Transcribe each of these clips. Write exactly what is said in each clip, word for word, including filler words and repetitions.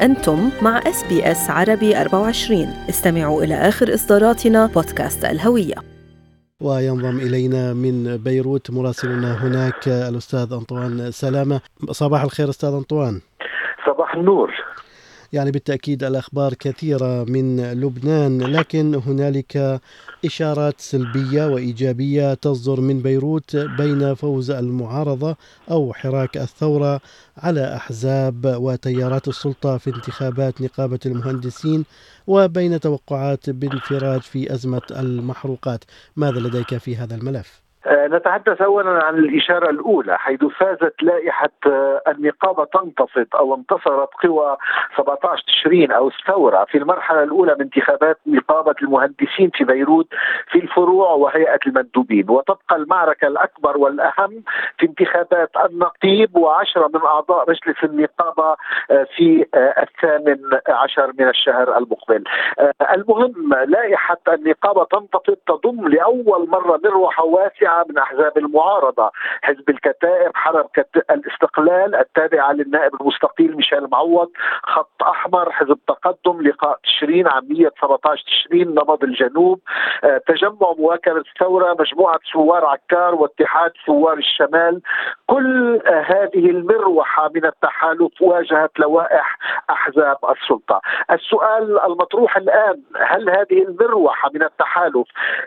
أنتم مع إس بي إس عربي أربعة وعشرين. استمعوا إلى آخر إصداراتنا بودكاست الهوية. وينضم إلينا من بيروت مراسلنا هناك الأستاذ أنطوان سلامة. صباح الخير أستاذ أنطوان. صباح النور. يعني بالتأكيد الأخبار كثيرة من لبنان، لكن هنالك إشارات سلبية وإيجابية تصدر من بيروت بين فوز المعارضة أو حراك الثورة على أحزاب وتيارات السلطة في انتخابات نقابة المهندسين، وبين توقعات بانفراج في أزمة المحروقات. ماذا لديك في هذا الملف؟ نتحدث أولا عن الإشارة الأولى، حيث فازت لائحة النقابة تنتفض أو انتصرت قوى سبعة عشر تشرين أو الثورة في المرحلة الأولى من انتخابات نقابة المهندسين في بيروت في الفروع وهيئة المندوبين، وتبقى المعركة الأكبر والأهم في انتخابات النقيب وعشرة من أعضاء مجلس النقابة في الثامن عشر من الشهر المقبل. المهم، لائحة النقابة تنتفض تضم لأول مرة مروحة واسعة من أحزاب المعارضة: حزب الكتائب، حركة الاستقلال التابعة للنائب المستقيل ميشيل معوض، خط أحمر، حزب تقدم، لقاء تشرين، عامية سبعة عشر تشرين، نبض الجنوب، تجمع مواكبة الثورة، مجموعة ثوار عكار، واتحاد ثوار الشمال. كل هذه المروحة من التحالف واجهت لوائح أحزاب السلطة. السؤال المطروح الآن: هل هذه المروحة من التحالف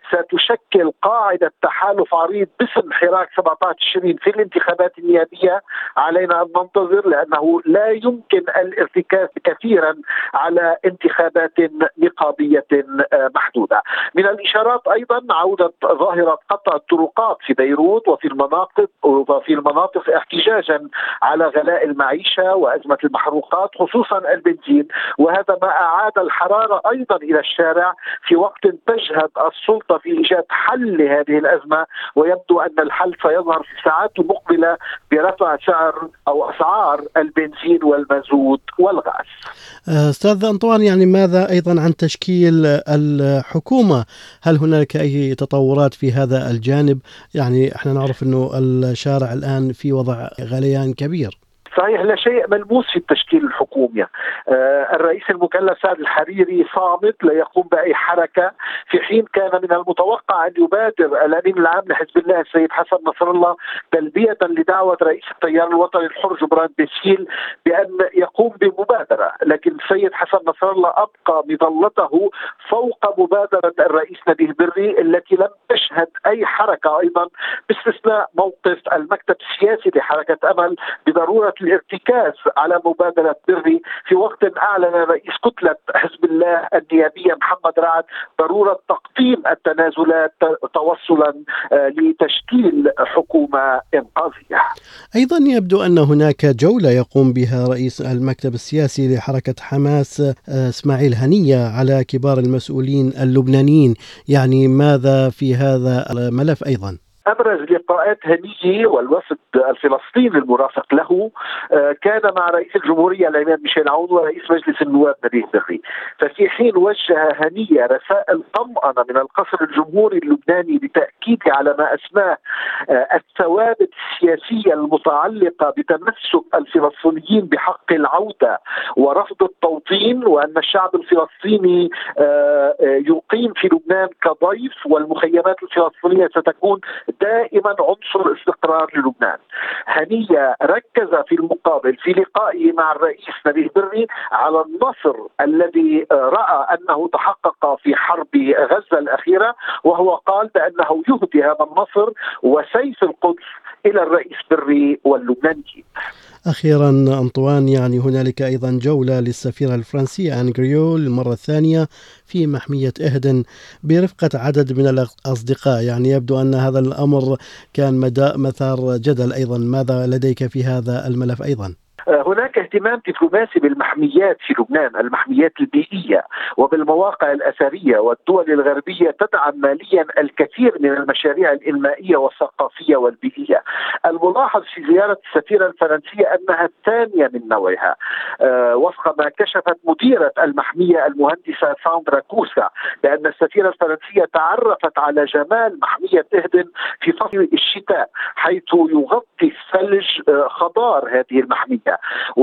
ستشكل قاعدة تحالف عريض باسم حراك سبعة عشر تشرين في الانتخابات النيابية؟ علينا أن ننتظر، لأنه لا يمكن الارتكاز كثيرا على انتخابات نقابية محدودة. من الإشارات أيضا عودة ظاهرة قطع الطرقات في بيروت وفي المناطق وفي المناطق احتجاجا على غلاء المعيشة وأزمة المحروقات خصوصا البنزين، وهذا ما أعاد الحرارة أيضا إلى الشارع في وقت تجهد السلطة في إيجاد حل لهذه الأزمة، ويبدو أن الحل سيظهر في الساعات المقبلة برفع سعر أو أسعار البنزين والمازوت والغاز. أستاذ أنطوان، يعني ماذا أيضا عن تشكيل الحكومة؟ هل هناك أي تطورات في هذا الجانب؟ يعني احنا نعرف أنه الشارع الآن في وضع غليان كبير. صحيح، لا شيء ملموس في التشكيل الحكومي. آه الرئيس المكلف سعد الحريري صامت، لا يقوم بأي حركة، في حين كان من المتوقع أن يبادر الأمين العام لحزب الله السيد حسن نصر الله تلبية لدعوة رئيس التيار الوطني الحر جبران باسيل بأن يقوم بمبادرة، لكن السيد حسن نصر الله أبقى مظلته فوق مبادرة الرئيس نبيه بري التي لم تشهد أي حركة أيضا، باستثناء موقف المكتب السياسي لحركة أمل بضرورة الارتكاز على مبادرة بري، في وقت أعلن رئيس كتلة حزب الله النيابية محمد رعد ضرورة تقديم التنازلات توصلا لتشكيل حكومة إنقاذية. أيضا يبدو أن هناك جولة يقوم بها رئيس المكتب السياسي لحركة حماس إسماعيل هنية على كبار المسؤولين اللبنانيين، يعني ماذا في هذا الملف أيضا؟ أبرز لقاءات هنية والوفد الفلسطيني المرافق له كان مع رئيس الجمهورية العماد ميشيل عون ورئيس مجلس النواب نبيه بري. ففي حين وجه هنية رسائل طمأنة من القصر الجمهوري اللبناني بتأكيد على ما أسماه الثوابت السياسية المتعلقة بتمسك الفلسطينيين بحق العودة ورفض التوطين، وأن الشعب الفلسطيني يقيم في لبنان كضيف، والمخيمات الفلسطينية ستكون دائما عنصر استقرار للبنان. هنية ركز في المقابل في لقائه مع الرئيس نبيه بري على النصر الذي رأى أنه تحقق في حرب غزة الأخيرة، وهو قال بأنه يهدي هذا النصر وسيف القدس إلى الرئيس بري واللبنانيين. أخيرا أنطوان، يعني هنالك أيضا جولة للسفيرة الفرنسية آن غريو للمرة الثانية في محمية إهدن برفقة عدد من الأصدقاء، يعني يبدو أن هذا الأمر كان مثار جدل أيضا. ماذا لديك في هذا الملف أيضا؟ هناك اهتمام دبلوماسي بالمحميات في لبنان، المحميات البيئية وبالمواقع الأثرية، والدول الغربية تدعم ماليا الكثير من المشاريع الإنمائية والثقافية والبيئية. الملاحظ في زيارة السفيرة الفرنسية أنها الثانية من نوعها، أه وفق ما كشفت مديرة المحمية المهندسة ساندرا كوسا، لأن السفيرة الفرنسية تعرفت على جمال محمية إهدن في فصل الشتاء، حيث يغطي الثلج خضار هذه المحمية،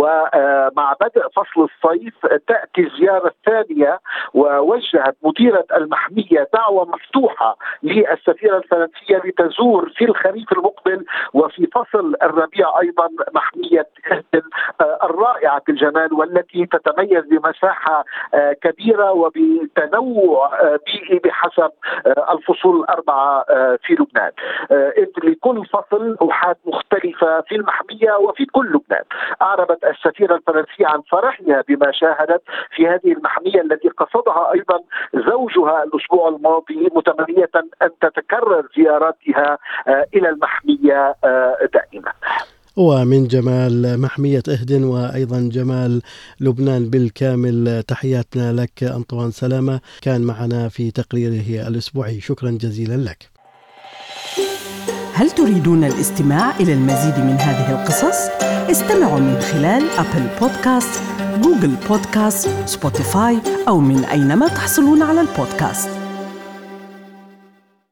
ومع بدء فصل الصيف تأتي الزيارة الثانية، ووجهت مديرة المحمية دعوة مفتوحة للسفيرة الفرنسية لتزور في الخريف المقبل وفي فصل الربيع أيضا محمية إهدن الرائعة الجمال، والتي تتميز بمساحة كبيرة وبتنوع بيئي بحسب الفصول الأربعة في لبنان، إذ لكل فصل أوحاد مختلفة في المحمية وفي كل لبنان. أعربت السفيرة الفرنسية عن فرحها بما شاهدت في هذه المحمية التي قصدها أيضا زوجها الأسبوع الماضي، متمنية أن تتكرر زياراتها إلى المحمية دائما. ومن جمال محمية إهدن وأيضا جمال لبنان بالكامل، تحياتنا لك أنطوان سلامة، كان معنا في تقريره الأسبوعي. شكرا جزيلا لك. هل تريدون الاستماع إلى المزيد من هذه القصص؟ استمعوا من خلال أبل بودكاست، جوجل بودكاست، سبوتيفاي أو من أينما تحصلون على البودكاست.